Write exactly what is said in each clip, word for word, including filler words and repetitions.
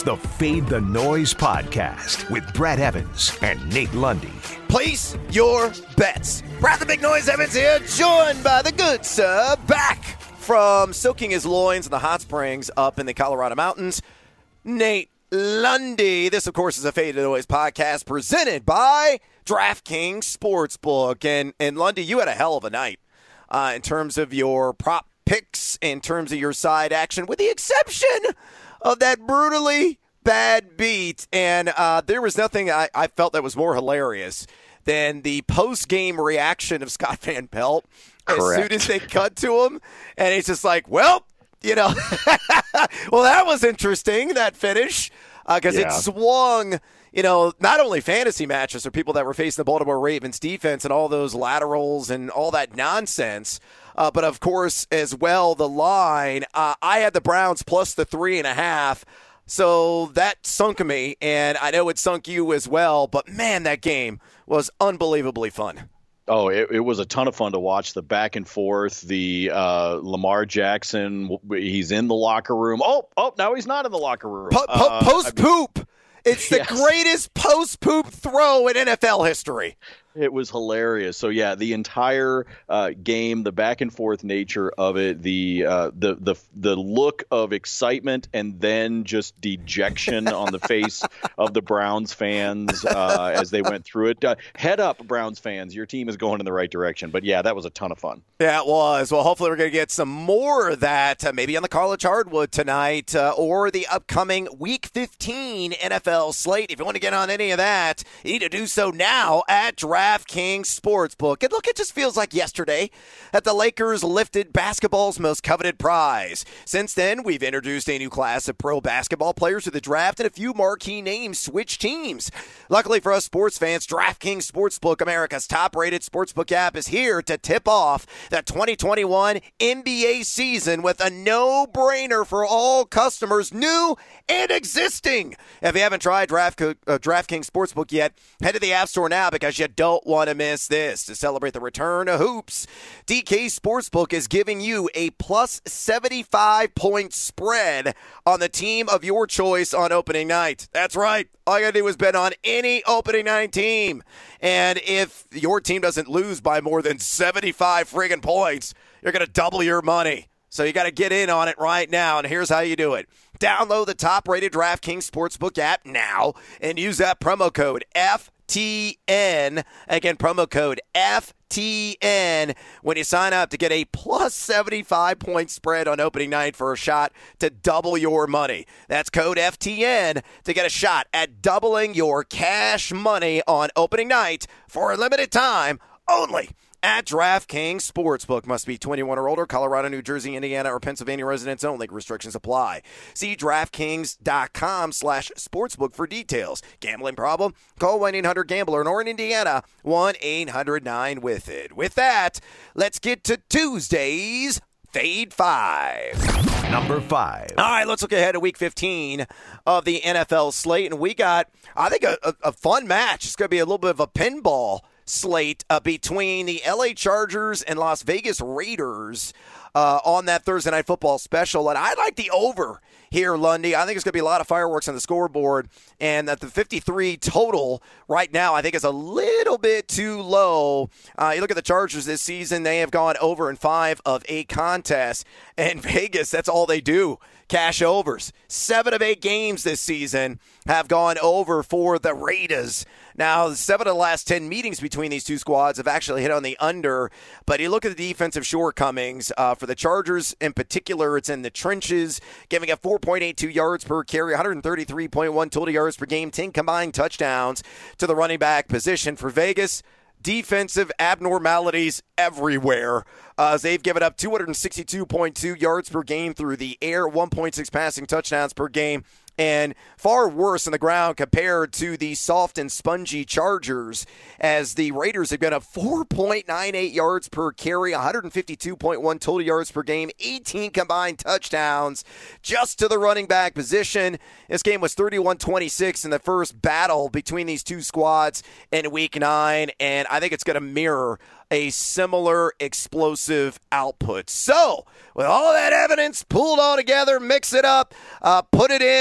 the Fade the Noise podcast with Brad Evans and Nate Lundy. Place your bets. Brad the Big Noise Evans here, joined by the good sir, back from soaking his loins in the hot springs up in the Colorado mountains, Nate Lundy. This, of course, is a Fade the Noise podcast presented by DraftKings Sportsbook. And, and Lundy, you had a hell of a night uh, in terms of your prop picks, in terms of your side action, with the exception of that brutally bad beat. And uh, there was nothing I, I felt that was more hilarious than the post-game reaction of Scott Van Pelt. Correct. As soon as they cut to him, and he's just like, well, you know, well, that was interesting, that finish, because uh, yeah. it swung, you know, not only fantasy matches for people that were facing the Baltimore Ravens defense and all those laterals and all that nonsense, uh, but, of course, as well, the line. Uh, I had the Browns plus the three and a half, so that sunk me, and I know it sunk you as well, but, man, that game was unbelievably fun. Oh, it, it was a ton of fun to watch the back and forth. The uh, Lamar Jackson, he's in the locker room. Oh, oh, now he's not in the locker room. Po- po- uh, post-poop. I mean, it's the yes. greatest post-poop throw in N F L history. It was hilarious. So yeah, the entire uh, game, the back and forth nature of it, the uh, the the the look of excitement and then just dejection on the face of the Browns fans uh, as they went through it. Uh, head up, Browns fans! Your team is going in the right direction. But yeah, that was a ton of fun. Yeah, it was. Well, hopefully we're going to get some more of that, uh, maybe on the College Hardwood tonight uh, or the upcoming Week fifteen N F L slate. If you want to get on any of that, you need to do so now at Draft. DraftKings Sportsbook. And look, it just feels like yesterday that the Lakers lifted basketball's most coveted prize. Since then, we've introduced a new class of pro basketball players to the draft, and a few marquee names switch teams. Luckily for us sports fans, DraftKings Sportsbook, America's top-rated sportsbook app, is here to tip off the twenty twenty-one N B A season with a no-brainer for all customers, new and existing. If you haven't tried Draft, uh, DraftKings Sportsbook yet, head to the App Store now because you don't want to miss this. To celebrate the return of hoops, D K Sportsbook is giving you a plus seventy-five point spread on the team of your choice on opening night. That's right. All you got to do is bet on any opening night team. And if your team doesn't lose by more than seventy-five friggin' points, you're going to double your money. So you got to get in on it right now, and here's how you do it. Download the top-rated DraftKings Sportsbook app now and use that promo code F T N. Again, promo code F T N when you sign up to get a plus seventy-five point spread on opening night for a shot to double your money. That's code F T N to get a shot at doubling your cash money on opening night for a limited time only at DraftKings Sportsbook. Must be twenty-one or older. Colorado, New Jersey, Indiana, or Pennsylvania residents only. Restrictions apply. See DraftKings.com slash sportsbook for details. Gambling problem? Call one eight hundred gambler, or in Indiana, one eight hundred nine with it. With that, let's get to Tuesday's Fade Five. Number five. All right, let's look ahead to Week fifteen of the N F L slate. And we got, I think, a, a, a fun match. It's going to be a little bit of a pinball slate uh, between the L A Chargers and Las Vegas Raiders uh, on that Thursday Night Football special. And I like the over here, Lundy. I think it's going to be a lot of fireworks on the scoreboard, and that the fifty-three total right now I think is a little bit too low. Uh, you look at the Chargers this season, they have gone over in five of eight contests, and Vegas, that's all they do. Cash overs. Seven of eight games this season have gone over for the Raiders. Now, seven of the last ten meetings between these two squads have actually hit on the under, but you look at the defensive shortcomings. Uh, for the Chargers in particular, it's in the trenches, giving up four point eight two yards per carry, one thirty-three point one total yards per game, ten combined touchdowns to the running back position. For Vegas, defensive abnormalities everywhere. Uh, they've given up two sixty-two point two yards per game through the air, one point six passing touchdowns per game, and far worse on the ground compared to the soft and spongy Chargers, as the Raiders have got a four point nine eight yards per carry, one fifty-two point one total yards per game, eighteen combined touchdowns just to the running back position. This game was thirty-one twenty-six in the first battle between these two squads in week nine, and I think it's going to mirror a similar explosive output. So, with all that evidence pulled all together, mix it up, uh, put it in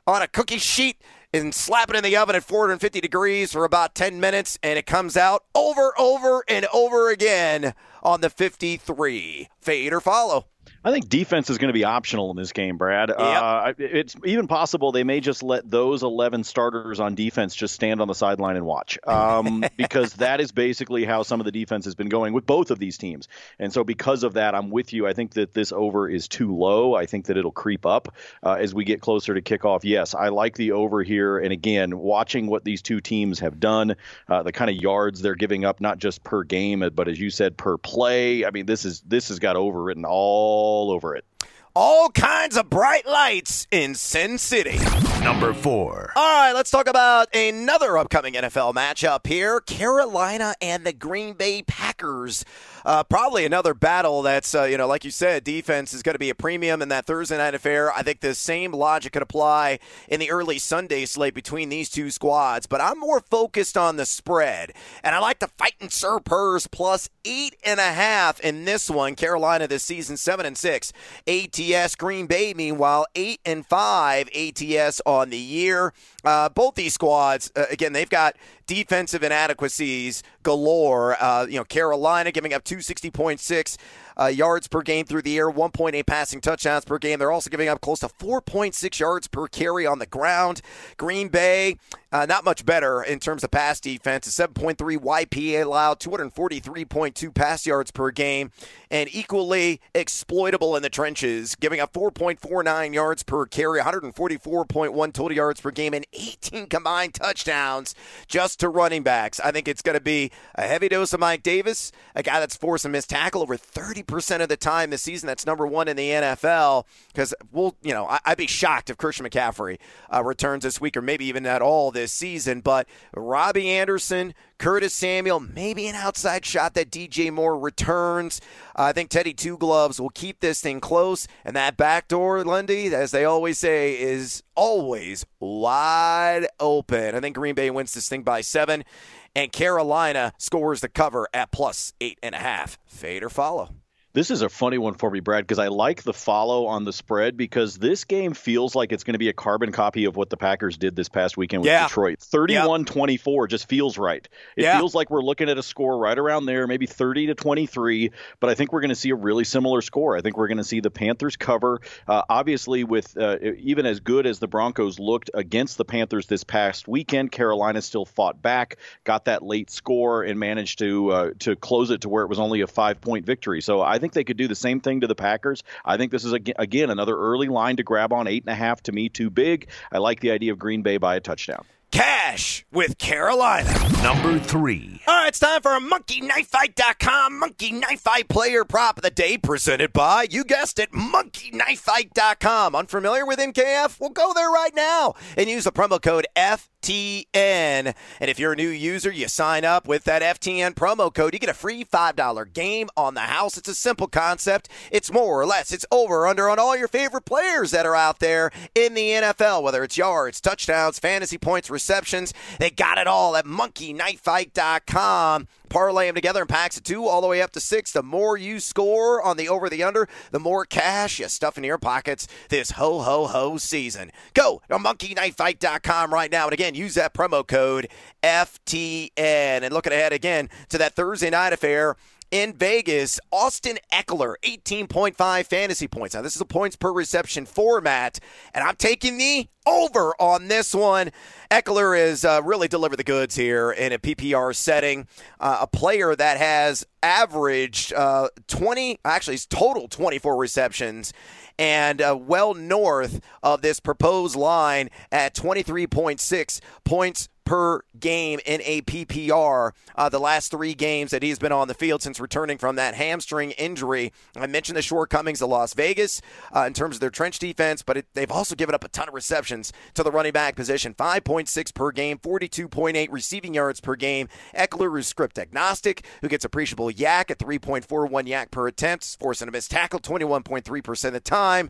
on a cookie sheet and slap it in the oven at four hundred fifty degrees for about ten minutes, and it comes out over, over, and over again on the fifty-three. Fade or follow? I think defense is going to be optional in this game, Brad. Yep. Uh, it's even possible they may just let those eleven starters on defense just stand on the sideline and watch, um, because that is basically how some of the defense has been going with both of these teams. And so because of that, I'm with you. I think that this over is too low. I think that it'll creep up uh, as we get closer to kickoff. Yes, I like the over here. And again, watching what these two teams have done, uh, the kind of yards they're giving up, not just per game, but as you said, per play. I mean, this is this has got over written all all over it. All kinds of bright lights in Sin City. Number four. All right, let's talk about another upcoming N F L matchup here. Carolina and the Green Bay Packers. Uh, probably another battle that's, uh, you know, like you said, defense is going to be a premium in that Thursday night affair. I think the same logic could apply in the early Sunday slate between these two squads, but I'm more focused on the spread. And I like the Fightin' Sir Purrs plus eight and a half in this one. Carolina this season, seven and six. A T S Green Bay, meanwhile, eight and five A T S on the year. Uh, both these squads, uh, again, they've got defensive inadequacies galore. Uh, you know, Carolina giving up two sixty point six uh, yards per game through the air, one point eight passing touchdowns per game. They're also giving up close to four point six yards per carry on the ground. Green Bay, uh, not much better in terms of pass defense. A seven point three Y P A allowed, two forty-three point two pass yards per game, and equally exploitable in the trenches, giving up four point four nine yards per carry, one forty-four point one total yards per game, and eighteen combined touchdowns just to running backs. I think it's going to be a heavy dose of Mike Davis, a guy that's forced a missed tackle over thirty percent of the time this season. That's number one in the N F L. Because we'll, you know, I'd be shocked if Christian McCaffrey uh, returns this week, or maybe even at all this season. But Robbie Anderson, Curtis Samuel, maybe an outside shot that D J Moore returns. Uh, I think Teddy Two Gloves will keep this thing close, and that back door, Lundy, as they always say, is always wide open. I think Green Bay wins this thing by seven, and Carolina scores the cover at plus eight and a half. Fade or follow? This is a funny one for me, Brad, because I like the follow on the spread because this game feels like it's going to be a carbon copy of what the Packers did this past weekend with yeah. Detroit. thirty-one twenty-four yep. just feels right. It yeah. feels like we're looking at a score right around there, maybe thirty to twenty-three, but I think we're going to see a really similar score. I think we're going to see the Panthers cover. Uh, obviously, with uh, even as good as the Broncos looked against the Panthers this past weekend, Carolina still fought back, got that late score, and managed to uh, to close it to where it was only a five-point victory. So I I think they could do the same thing to the Packers. I think this is, again, another early line to grab on. Eight and a half, to me, too big. I like the idea of Green Bay by a touchdown. Cash with Carolina. Number three. All right, it's time for a Monkey Knife Fight dot com Monkey Knife Fight player prop of the day, presented by, you guessed it, Monkey Knife Fight dot com. Unfamiliar with M K F? Well, go there right now and use the promo code F T N. And if you're a new user, you sign up with that F T N promo code, you get a free five dollar game on the house. It's a simple concept. It's more or less. It's over under on all your favorite players that are out there in the N F L, whether it's yards, touchdowns, fantasy points, receptions. They got it all at Monkey Knife Fight dot com. Parlay them together in packs of two all the way up to six. The more you score on the over the under, the more cash you stuff in your pockets this ho ho ho season. Go to Monkey Knife Fight dot com right now. And again, use that promo code F T N. And looking ahead again to that Thursday night affair in Vegas, Austin Eckler, eighteen point five fantasy points. Now, this is a points per reception format, and I'm taking the over on this one. Eckler has uh, really delivered the goods here in a P P R setting. Uh, a player that has averaged uh, twenty, actually, it's total twenty-four receptions, and uh, well north of this proposed line at twenty-three point six points per game in a P P R uh, the last three games that he's been on the field since returning from that hamstring injury. I mentioned the shortcomings of Las Vegas uh, in terms of their trench defense, but it, they've also given up a ton of receptions to the running back position. five point six per game, forty-two point eight receiving yards per game. Eckler is script agnostic, who gets appreciable yak at three point four one yak per attempt, forcing a missed tackle twenty-one point three percent of the time.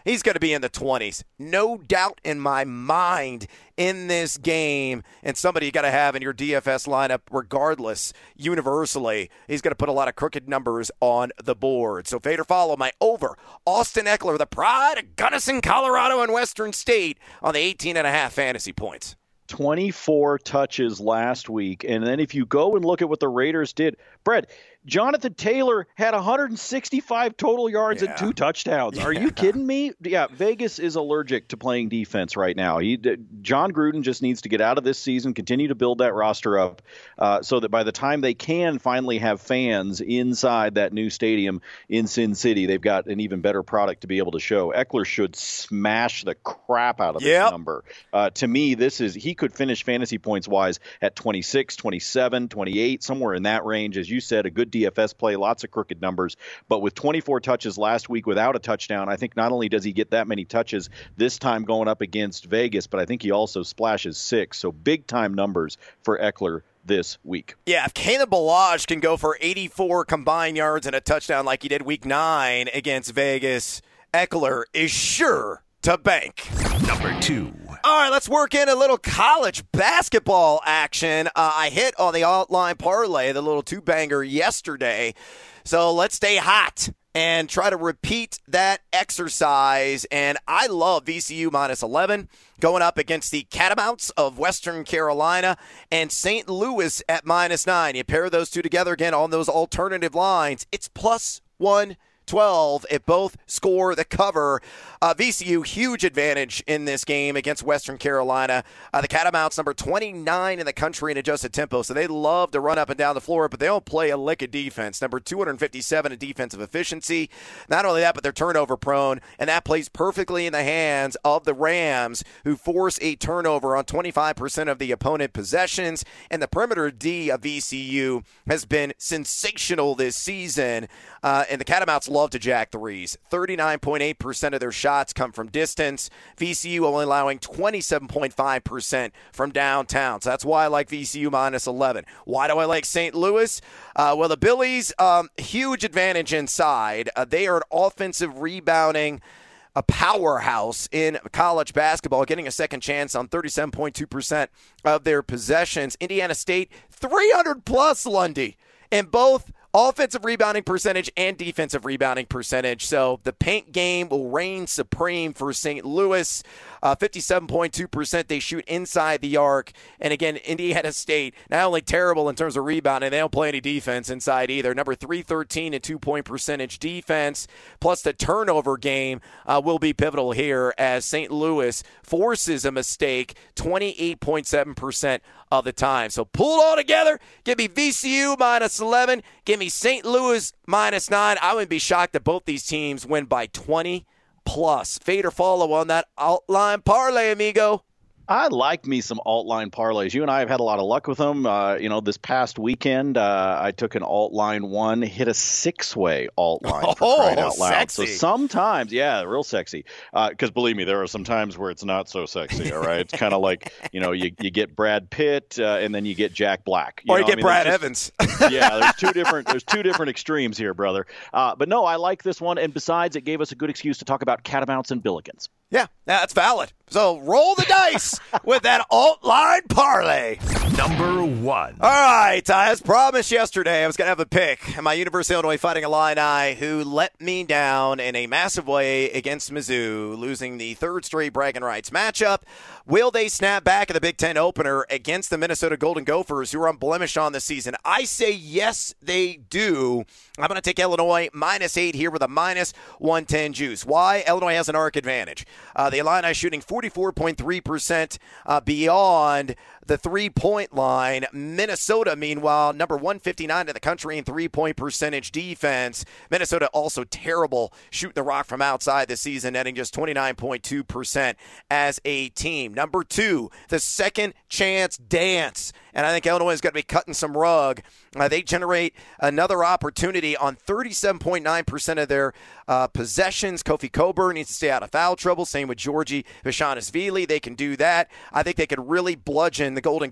he's going to be in the twenties. No doubt in my mind in this game, and somebody you got to have in your D F S lineup regardless, universally. He's going to put a lot of crooked numbers on the board. So fade or follow my over. Austin Ekeler, the pride of Gunnison, Colorado, and Western State on the eighteen and a half fantasy points. twenty-four touches last week. And then if you go and look at what the Raiders did, Brett, Jonathan Taylor had one hundred sixty-five total yards yeah. and two touchdowns. Are yeah. you kidding me? Yeah, Vegas is allergic to playing defense right now. He, John Gruden just needs to get out of this season, continue to build that roster up uh, so that by the time they can finally have fans inside that new stadium in Sin City, they've got an even better product to be able to show. Ekeler should smash the crap out of this yep. number. Uh, to me, this is he could finish fantasy points-wise at twenty-six, twenty-seven, twenty-eight, somewhere in that range. As you said, a good D F S play, lots of crooked numbers, but with twenty-four touches last week without a touchdown, I think not only does he get that many touches this time going up against Vegas, but I think he also splashes six. So big time numbers for Ekeler this week. Yeah, if Caleb Balazs can go for eighty-four combined yards and a touchdown like he did week nine against Vegas, Ekeler is sure to bank. Number two. All right, let's work in a little college basketball action. Uh, I hit on the outline parlay, the little two-banger yesterday. So let's stay hot and try to repeat that exercise. And I love V C U minus eleven going up against the Catamounts of Western Carolina and Saint Louis at minus nine. You pair those two together again on those alternative lines. It's plus one twelve if both score the cover. Uh, V C U, huge advantage in this game against Western Carolina. Uh, the Catamounts, number twenty-nine in the country in adjusted tempo, so they love to run up and down the floor, but they don't play a lick of defense. Number two hundred fifty-seven in defensive efficiency. Not only that, but they're turnover prone, and that plays perfectly in the hands of the Rams, who force a turnover on twenty-five percent of the opponent possessions. And the perimeter D of V C U has been sensational this season, uh, and the Catamounts love to jack threes. thirty-nine point eight percent of their shots come from distance. V C U only allowing twenty-seven point five percent from downtown. So that's why I like V C U minus eleven. Why do I like Saint Louis? Uh, well, the Billies, um, huge advantage inside. Uh, they are an offensive rebounding a powerhouse in college basketball, getting a second chance on thirty-seven point two percent of their possessions. Indiana State, three hundred plus, Lundy, in both offensive rebounding percentage and defensive rebounding percentage. So the paint game will reign supreme for Saint Louis. Uh, fifty-seven point two percent they shoot inside the arc. And again, Indiana State, not only terrible in terms of rebounding, they don't play any defense inside either. Number three thirteen in two-point percentage defense. Plus the turnover game uh, will be pivotal here as Saint Louis forces a mistake twenty-eight point seven percent of the time. So pull it all together. Give me V C U minus eleven. Give me Saint Louis minus nine. I wouldn't be shocked that both these teams win by twenty plus. Fade or follow on that outline parlay, amigo. I like me some alt line parlays. You and I have had a lot of luck with them. Uh, you know, this past weekend, uh, I took an alt line one, hit a six-way alt line for oh, crying out loud. Sexy. So sometimes, yeah, real sexy. Because uh, believe me, there are some times where it's not so sexy. All right, it's kind of like you know, you you get Brad Pitt uh, and then you get Jack Black, you or know? you get I mean, Brad just, Evans. yeah, there's two different there's two different extremes here, brother. Uh, but no, I like this one, and besides, it gave us a good excuse to talk about Catamounts and Billikens. Yeah, that's valid. So roll the dice with that alt line parlay. Number one. All right, uh, as promised yesterday, I was going to have a pick. My University of Illinois Fighting Illini, who let me down in a massive way against Mizzou, losing the third straight bragging rights matchup. Will they snap back in the Big Ten opener against the Minnesota Golden Gophers, who are unblemished on this season? I say yes, they do. I'm going to take Illinois minus eight here with a minus one ten juice. Why? Illinois has an arc advantage. Uh, the Illini shooting forty-four point three percent uh, beyond the three-point line. Minnesota, meanwhile, number one fifty-nine in the country in three-point percentage defense. Minnesota also terrible shooting the rock from outside this season, netting just twenty-nine point two percent as a team. Number two, the second chance dance. And I think Illinois is going to be cutting some rug. Uh, they generate another opportunity on thirty-seven point nine percent of their uh, possessions. Kofi Coburn needs to stay out of foul trouble. Same with Georgie Vashonishvili. They can do that. I think they could really bludgeon the Golden Gophers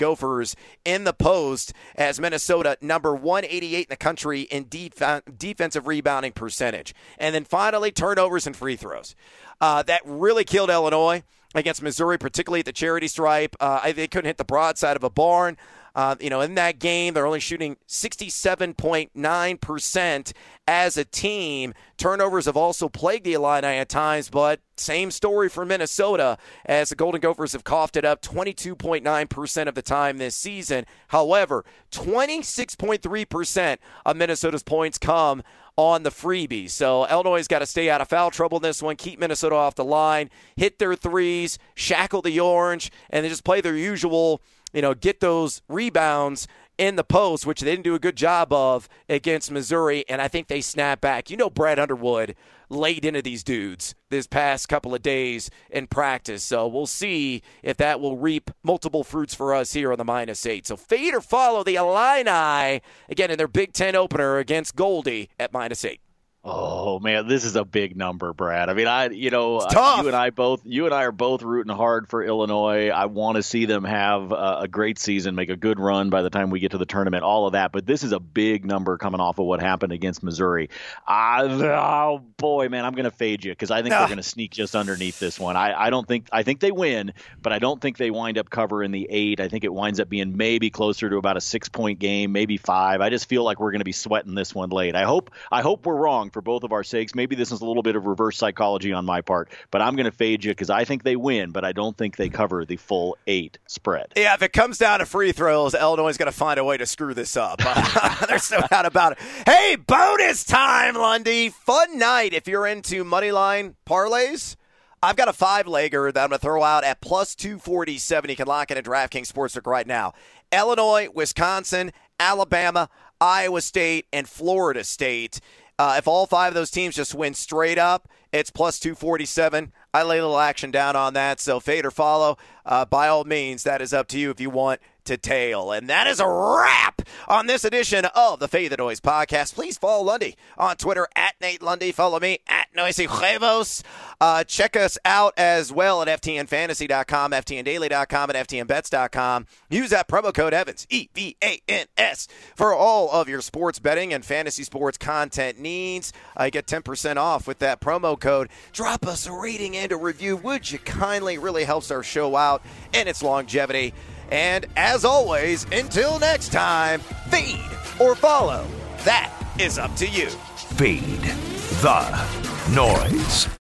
turnovers in the post, as Minnesota number one eighty-eight in the country in def- defensive rebounding percentage. And then finally, turnovers and free throws. Uh, that really killed Illinois against Missouri, particularly at the charity stripe. Uh, they couldn't hit the broadside of a barn. Uh, you know, in that game, they're only shooting sixty-seven point nine percent as a team. Turnovers have also plagued the Illini at times, but same story for Minnesota, as the Golden Gophers have coughed it up twenty-two point nine percent of the time this season. However, twenty-six point three percent of Minnesota's points come on the freebie. So Illinois has got to stay out of foul trouble in this one, keep Minnesota off the line, hit their threes, shackle the orange, and then just play their usual, you know, get those rebounds in the post, which they didn't do a good job of against Missouri, and I think they snap back. You know, Brad Underwood laid into these dudes this past couple of days in practice, so we'll see if that will reap multiple fruits for us here on the minus eight. So fade or follow the Illini, again, in their Big Ten opener against Goldie at minus eight. Oh man, this is a big number, Brad. I mean, I you know, it's tough. you and I both you and I are both rooting hard for Illinois. I want to see them have a, a great season, make a good run by the time we get to the tournament, all of that. But this is a big number coming off of what happened against Missouri. I, oh boy, man, I'm going to fade you because I think no. they're going to sneak just underneath this one. I, I don't think I think they win, but I don't think they wind up covering the eight. I think it winds up being maybe closer to about a six point game, maybe five. I just feel like we're going to be sweating this one late. I hope I hope we're wrong for both of our sakes. Maybe this is a little bit of reverse psychology on my part, but I'm going to fade you because I think they win, but I don't think they cover the full eight spread. Yeah, if it comes down to free throws, Illinois is going to find a way to screw this up. Uh, there's no doubt about it. Hey, bonus time, Lundy. Fun night if you're into moneyline parlays. I've got a five-legger that I'm going to throw out at plus two forty-seven. You can lock in at DraftKings Sportsbook right now. Illinois, Wisconsin, Alabama, Iowa State, and Florida State. Uh, if all five of those teams just win straight up, it's plus two forty-seven. I lay a little action down on that, so fade or follow. Uh, by all means, that is up to you if you want to tail. And that is a wrap on this edition of the Fade the Noise podcast. Please follow Lundy on Twitter at Nate Lundy. Follow me at Noisy Huevos. Uh, check us out as well at F T N fantasy dot com, F T N daily dot com, and F T N bets dot com. Use that promo code Evans, E V A N S, for all of your sports betting and fantasy sports content needs. Uh, you get ten percent off with that promo code. Drop us a rating and a review, would you kindly? It really helps our show out and its longevity. And as always, until next time, feed or follow. That is up to you. Feed the noise.